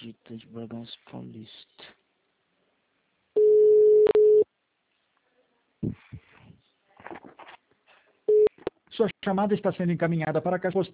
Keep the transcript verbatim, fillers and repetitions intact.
Benedita de Bragança Paulista. Sua chamada está sendo encaminhada para a caixa postal